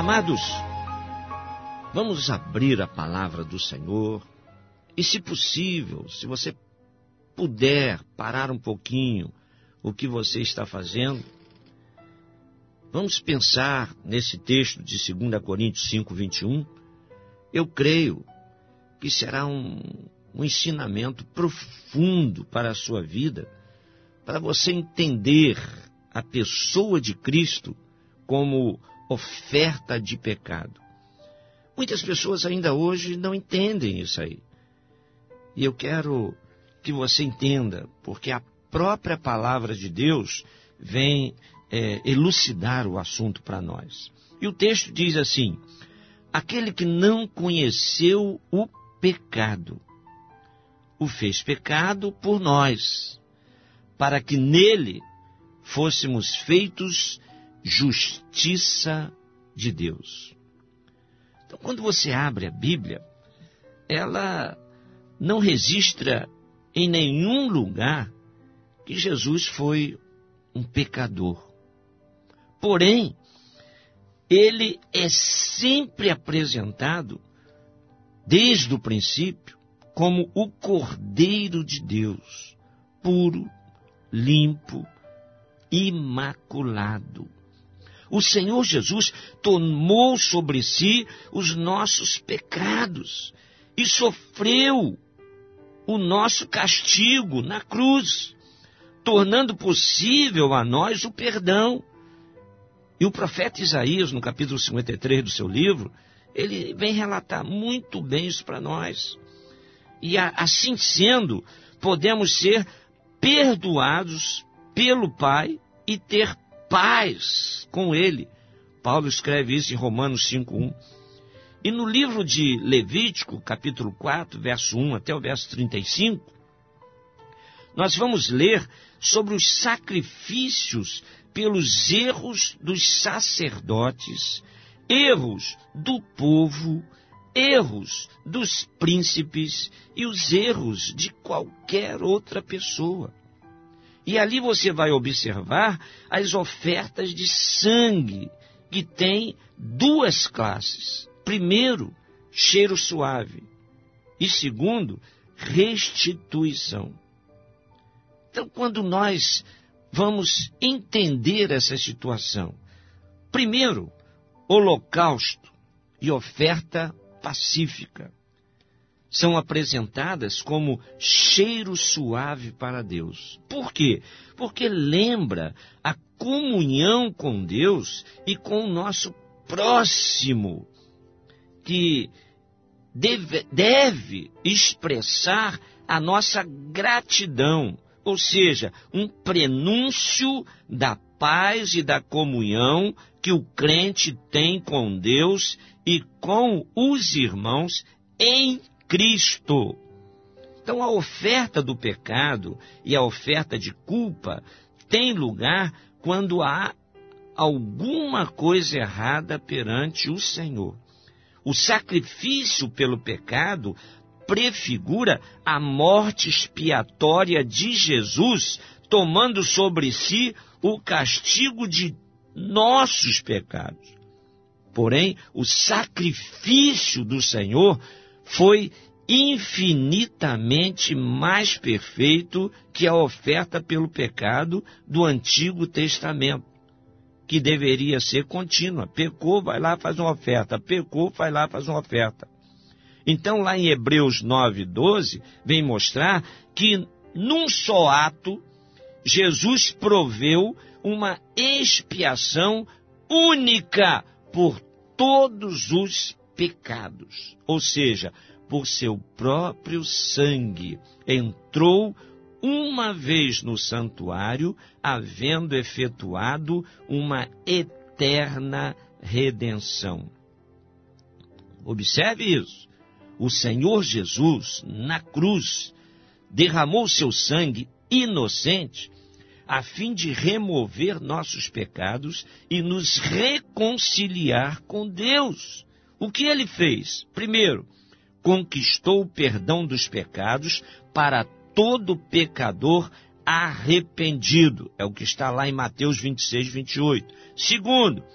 Amados, vamos abrir a palavra do Senhor e, se possível, se você puder parar um pouquinho o que você está fazendo, vamos pensar nesse texto de 2 Coríntios 5, 21. Eu creio que será um ensinamento profundo para a sua vida, para você entender a pessoa de Cristo como oferta de pecado. Muitas pessoas ainda hoje não entendem isso aí. E eu quero que você entenda, porque a própria palavra de Deus vem elucidar o assunto para nós. E o texto diz assim: aquele que não conheceu o pecado, o fez pecado por nós, para que nele fôssemos feitos justiça de Deus. Então, quando você abre a Bíblia, ela não registra em nenhum lugar que Jesus foi um pecador. Porém, ele é sempre apresentado, desde o princípio, como o Cordeiro de Deus, puro, limpo, imaculado. O Senhor Jesus tomou sobre si os nossos pecados e sofreu o nosso castigo na cruz, tornando possível a nós o perdão. E o profeta Isaías, no capítulo 53 do seu livro, ele vem relatar muito bem isso para nós. E assim sendo, podemos ser perdoados pelo Pai e ter paz com Ele. Paulo escreve isso em Romanos 5:1. E no livro de Levítico, capítulo 4, verso 1 até o verso 35, nós vamos ler sobre os sacrifícios pelos erros dos sacerdotes, erros do povo, erros dos príncipes e os erros de qualquer outra pessoa. E ali você vai observar as ofertas de sangue, que tem duas classes. Primeiro, cheiro suave. E segundo, restituição. Então, quando nós vamos entender essa situação, primeiro, holocausto e oferta pacífica são apresentadas como cheiro suave para Deus. Por quê? Porque lembra a comunhão com Deus e com o nosso próximo, que deve expressar a nossa gratidão, ou seja, um prenúncio da paz e da comunhão que o crente tem com Deus e com os irmãos em Cristo. Então, a oferta do pecado e a oferta de culpa tem lugar quando há alguma coisa errada perante o Senhor. O sacrifício pelo pecado prefigura a morte expiatória de Jesus, tomando sobre si o castigo de nossos pecados. Porém, o sacrifício do Senhor foi infinitamente mais perfeito que a oferta pelo pecado do Antigo Testamento, que deveria ser contínua. Pecou, vai lá, faz uma oferta. Pecou, vai lá, faz uma oferta. Então, lá em Hebreus 9:12, vem mostrar que num só ato, Jesus proveu uma expiação única por todos os pecados. Ou seja, por seu próprio sangue, entrou uma vez no santuário, havendo efetuado uma eterna redenção. Observe isso. O Senhor Jesus, na cruz, derramou seu sangue inocente a fim de remover nossos pecados e nos reconciliar com Deus. O que ele fez? Primeiro, conquistou o perdão dos pecados para todo pecador arrependido. É o que está lá em Mateus 26, 28. Segundo,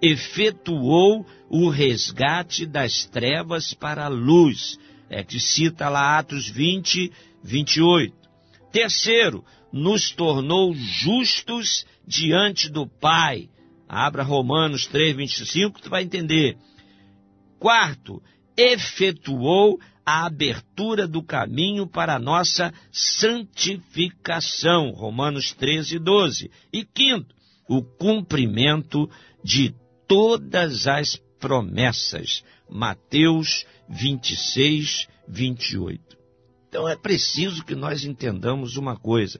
efetuou o resgate das trevas para a luz. É que cita lá Atos 20, 28. Terceiro, nos tornou justos diante do Pai. Abra Romanos 3, 25, tu vai entender. Quarto, efetuou a abertura do caminho para a nossa santificação. Romanos 13, 12. E quinto, o cumprimento de todas as promessas. Mateus 26, 28. Então é preciso que nós entendamos uma coisa.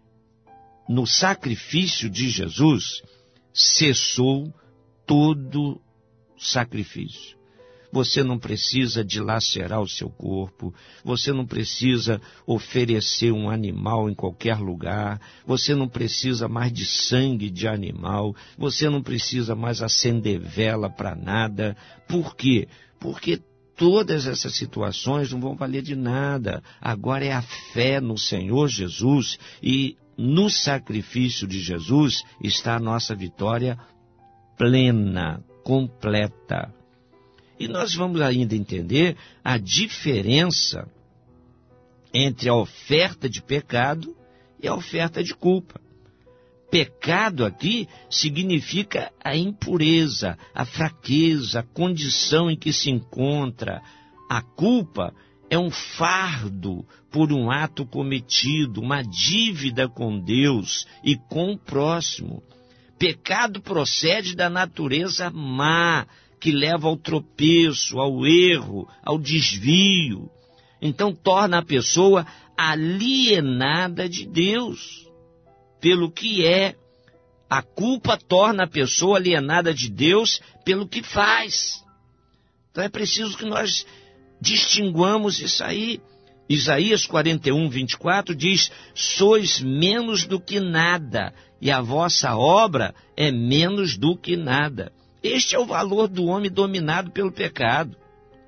No sacrifício de Jesus, cessou todo sacrifício. Você não precisa dilacerar o seu corpo, você não precisa oferecer um animal em qualquer lugar, você não precisa mais de sangue de animal, você não precisa mais acender vela para nada. Por quê? Porque todas essas situações não vão valer de nada. Agora é a fé no Senhor Jesus, e no sacrifício de Jesus está a nossa vitória plena, completa. E nós vamos ainda entender a diferença entre a oferta de pecado e a oferta de culpa. Pecado aqui significa a impureza, a fraqueza, a condição em que se encontra. A culpa é um fardo por um ato cometido, uma dívida com Deus e com o próximo. Pecado procede da natureza má, que leva ao tropeço, ao erro, ao desvio. Então torna a pessoa alienada de Deus. Pelo que é, a culpa torna a pessoa alienada de Deus pelo que faz. Então é preciso que nós distinguamos isso aí. Isaías 41, 24 diz: sois menos do que nada, e a vossa obra é menos do que nada. Este é o valor do homem dominado pelo pecado,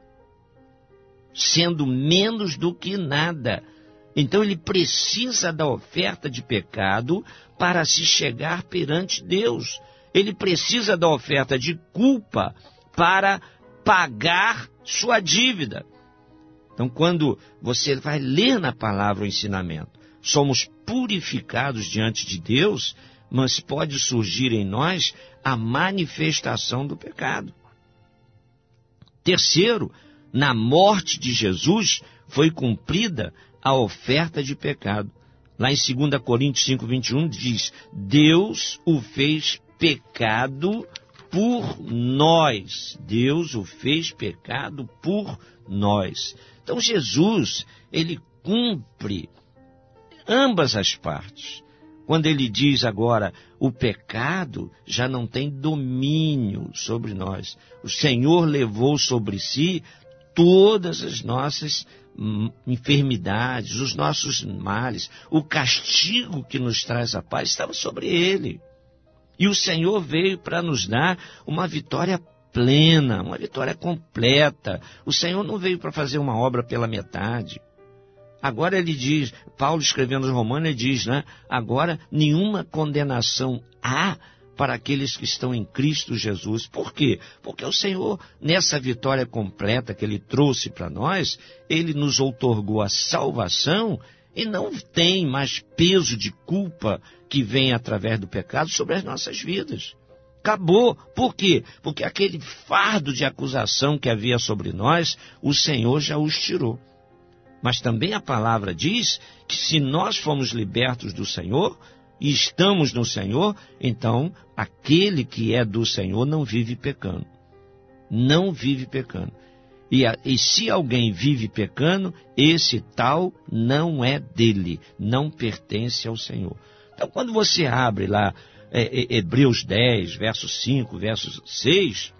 sendo menos do que nada. Então ele precisa da oferta de pecado para se chegar perante Deus. Ele precisa da oferta de culpa para pagar sua dívida. Então, quando você vai ler na palavra o ensinamento, somos purificados diante de Deus, mas pode surgir em nós a manifestação do pecado. Terceiro, na morte de Jesus foi cumprida a oferta de pecado. Lá em 2 Coríntios 5, 21 diz: Deus o fez pecado por nós. Deus o fez pecado por nós. Então Jesus, ele cumpre ambas as partes. Quando ele diz agora, o pecado já não tem domínio sobre nós. O Senhor levou sobre si todas as nossas enfermidades, os nossos males. O castigo que nos traz a paz estava sobre ele. E o Senhor veio para nos dar uma vitória plena, uma vitória completa. O Senhor não veio para fazer uma obra pela metade. Agora ele diz, Paulo escrevendo aos Romanos, ele diz, né? Agora nenhuma condenação há para aqueles que estão em Cristo Jesus. Por quê? Porque o Senhor, nessa vitória completa que ele trouxe para nós, ele nos outorgou a salvação e não tem mais peso de culpa que vem através do pecado sobre as nossas vidas. Acabou. Por quê? Porque aquele fardo de acusação que havia sobre nós, o Senhor já os tirou. Mas também a palavra diz que se nós fomos libertos do Senhor e estamos no Senhor, então aquele que é do Senhor não vive pecando. Não vive pecando. E se alguém vive pecando, esse tal não é dele, não pertence ao Senhor. Então quando você abre lá Hebreus 10, verso 5, verso 6,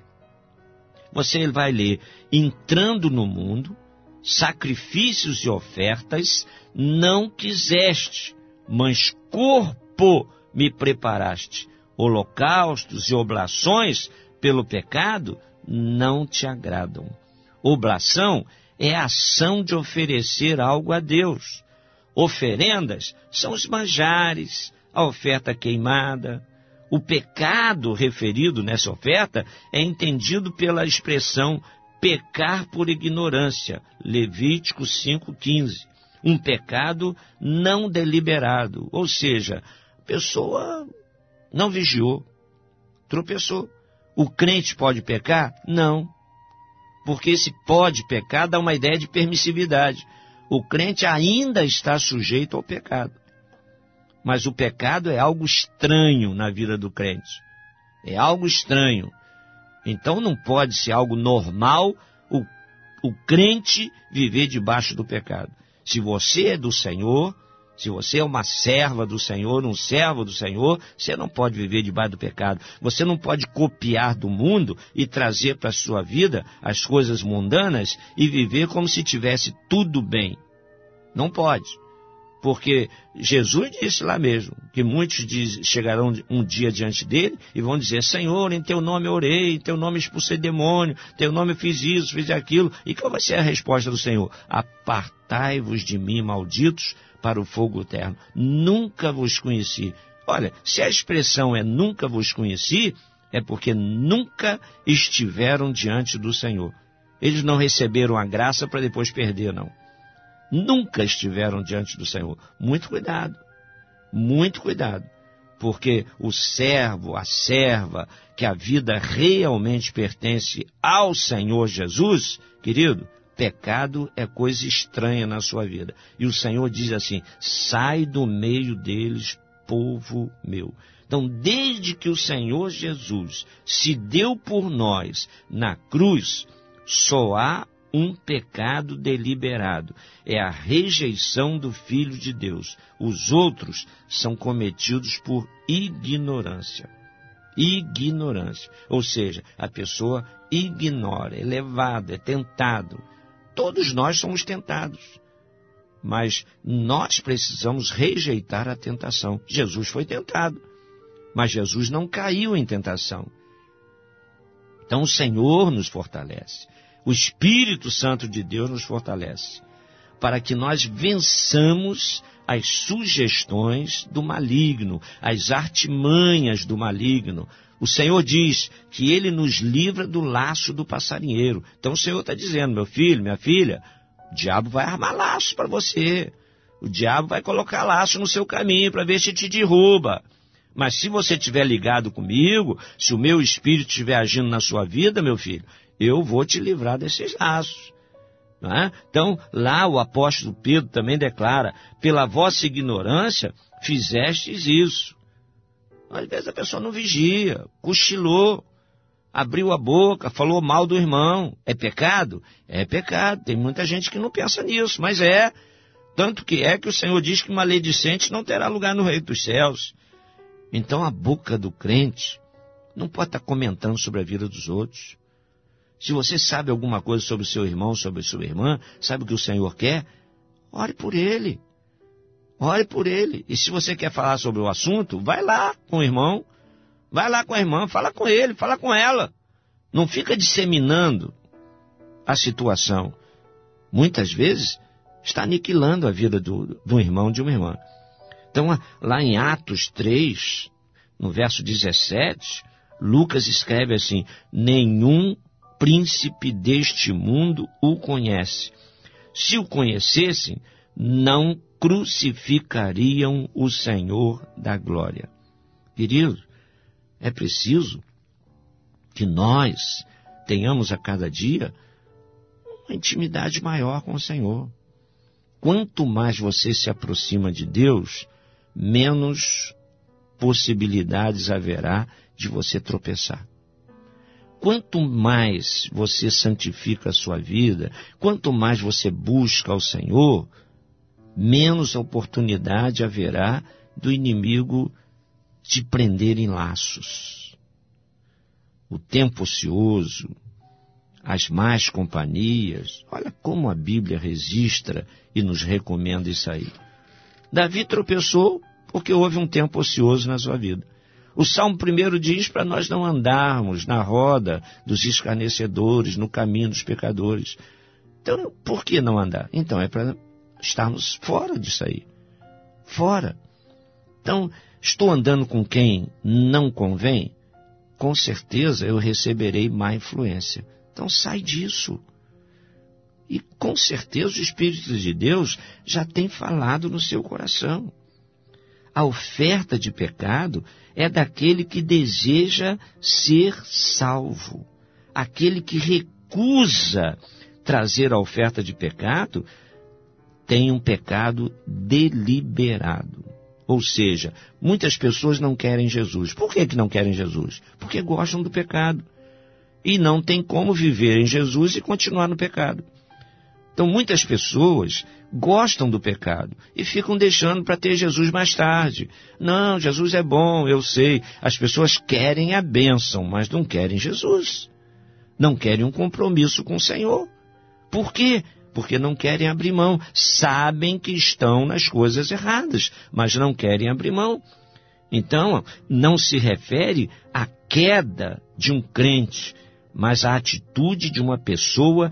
você vai ler: entrando no mundo, sacrifícios e ofertas não quiseste, mas corpo me preparaste. Holocaustos e oblações pelo pecado não te agradam. Oblação é a ação de oferecer algo a Deus. Oferendas são os manjares, a oferta queimada. O pecado referido nessa oferta é entendido pela expressão pecar por ignorância, Levítico 5,15. Um pecado não deliberado, ou seja, a pessoa não vigiou, tropeçou. O crente pode pecar? Não, porque esse pode pecar dá uma ideia de permissividade. O crente ainda está sujeito ao pecado. Mas o pecado é algo estranho na vida do crente. É algo estranho. Então não pode ser algo normal o crente viver debaixo do pecado. Se você é do Senhor, se você é uma serva do Senhor, um servo do Senhor, você não pode viver debaixo do pecado. Você não pode copiar do mundo e trazer para a sua vida as coisas mundanas e viver como se tivesse tudo bem. Não pode. Porque Jesus disse lá mesmo, que muitos chegarão um dia diante dele e vão dizer: Senhor, em teu nome eu orei, em teu nome expulsei demônio, em teu nome eu fiz isso, fiz aquilo. E qual vai ser a resposta do Senhor? Apartai-vos de mim, malditos, para o fogo eterno. Nunca vos conheci. Olha, se a expressão é nunca vos conheci, é porque nunca estiveram diante do Senhor. Eles não receberam a graça para depois perder, não. Nunca estiveram diante do Senhor. Muito cuidado, porque o servo, a serva, que a vida realmente pertence ao Senhor Jesus, querido, pecado é coisa estranha na sua vida. E o Senhor diz assim: sai do meio deles, povo meu. Então, desde que o Senhor Jesus se deu por nós na cruz, só há um pecado deliberado, é a rejeição do Filho de Deus. Os outros são cometidos por ignorância. Ignorância, ou seja, a pessoa ignora, é levado, é tentado. Todos nós somos tentados, mas nós precisamos rejeitar a tentação. Jesus foi tentado, mas Jesus não caiu em tentação. Então o Senhor nos fortalece. O Espírito Santo de Deus nos fortalece para que nós vençamos as sugestões do maligno, as artimanhas do maligno. O Senhor diz que Ele nos livra do laço do passarinheiro. Então o Senhor está dizendo: meu filho, minha filha, o diabo vai armar laço para você. O diabo vai colocar laço no seu caminho para ver se te derruba. Mas se você estiver ligado comigo, se o meu Espírito estiver agindo na sua vida, meu filho, eu vou te livrar desses laços. Não é? Então, lá o apóstolo Pedro também declara: pela vossa ignorância fizestes isso. Às vezes a pessoa não vigia, cochilou, abriu a boca, falou mal do irmão. É pecado? É pecado. Tem muita gente que não pensa nisso, mas é. Tanto que é que o Senhor diz que maledicente não terá lugar no reino dos céus. Então a boca do crente não pode estar comentando sobre a vida dos outros. Se você sabe alguma coisa sobre o seu irmão, sobre a sua irmã, sabe o que o Senhor quer? Ore por ele. Ore por ele. E se você quer falar sobre o assunto, vai lá com o irmão, vai lá com a irmã, fala com ele, fala com ela. Não fica disseminando a situação. Muitas vezes está aniquilando a vida do irmão, de uma irmã. Então, lá em Atos 3, no verso 17, Lucas escreve assim: nenhum príncipe deste mundo o conhece. Se o conhecessem, não crucificariam o Senhor da glória. Querido, é preciso que nós tenhamos a cada dia uma intimidade maior com o Senhor. Quanto mais você se aproxima de Deus, menos possibilidades haverá de você tropeçar. Quanto mais você santifica a sua vida, quanto mais você busca ao Senhor, menos oportunidade haverá do inimigo te prender em laços. O tempo ocioso, as más companhias, olha como a Bíblia registra e nos recomenda isso aí. Davi tropeçou porque houve um tempo ocioso na sua vida. O Salmo 1 diz para nós não andarmos na roda dos escarnecedores, no caminho dos pecadores. Então, por que não andar? Então, é para estarmos fora disso aí. Fora. Então, estou andando com quem não convém? Com certeza eu receberei má influência. Então sai disso. E com certeza o Espírito de Deus já tem falado no seu coração. A oferta de pecado é daquele que deseja ser salvo. Aquele que recusa trazer a oferta de pecado tem um pecado deliberado. Ou seja, muitas pessoas não querem Jesus. Por que não querem Jesus? Porque gostam do pecado. E não tem como viver em Jesus e continuar no pecado. Então, muitas pessoas gostam do pecado e ficam deixando para ter Jesus mais tarde. Não, Jesus é bom, eu sei. As pessoas querem a bênção, mas não querem Jesus. Não querem um compromisso com o Senhor. Por quê? Porque não querem abrir mão. Sabem que estão nas coisas erradas, mas não querem abrir mão. Então, não se refere à queda de um crente, mas à atitude de uma pessoa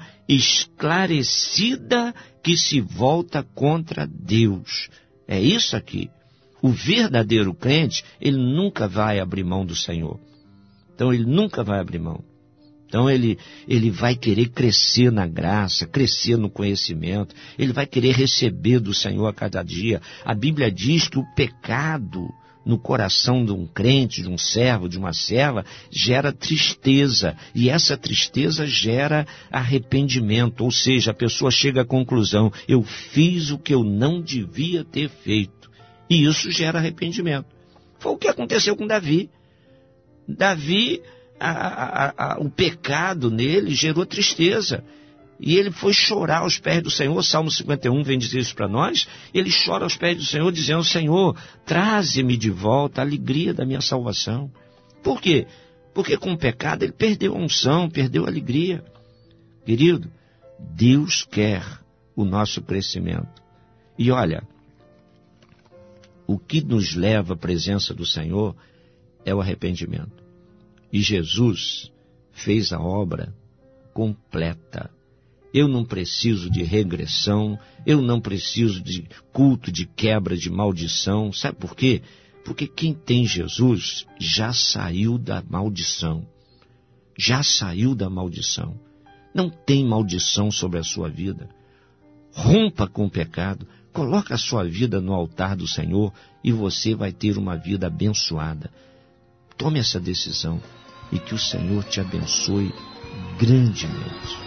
esclarecida que se volta contra Deus. É isso aqui. O verdadeiro crente, ele nunca vai abrir mão do Senhor. Então, ele nunca vai abrir mão. Então, ele vai querer crescer na graça, crescer no conhecimento, ele vai querer receber do Senhor a cada dia. A Bíblia diz que o pecado no coração de um crente, de um servo, de uma serva, gera tristeza. E essa tristeza gera arrependimento. Ou seja, a pessoa chega à conclusão, eu fiz o que eu não devia ter feito. E isso gera arrependimento. Foi o que aconteceu com Davi. Davi, o pecado nele gerou tristeza. E ele foi chorar aos pés do Senhor. Salmo 51 vem dizer isso para nós. Ele chora aos pés do Senhor, dizendo, Senhor, traze-me de volta a alegria da minha salvação. Por quê? Porque com o pecado ele perdeu a unção, perdeu a alegria. Querido, Deus quer o nosso crescimento. E olha, o que nos leva à presença do Senhor é o arrependimento. E Jesus fez a obra completa. Eu não preciso de regressão, eu não preciso de culto de quebra de maldição. Sabe por quê? Porque quem tem Jesus já saiu da maldição. Já saiu da maldição. Não tem maldição sobre a sua vida. Rompa com o pecado, coloque a sua vida no altar do Senhor e você vai ter uma vida abençoada. Tome essa decisão e que o Senhor te abençoe grandemente.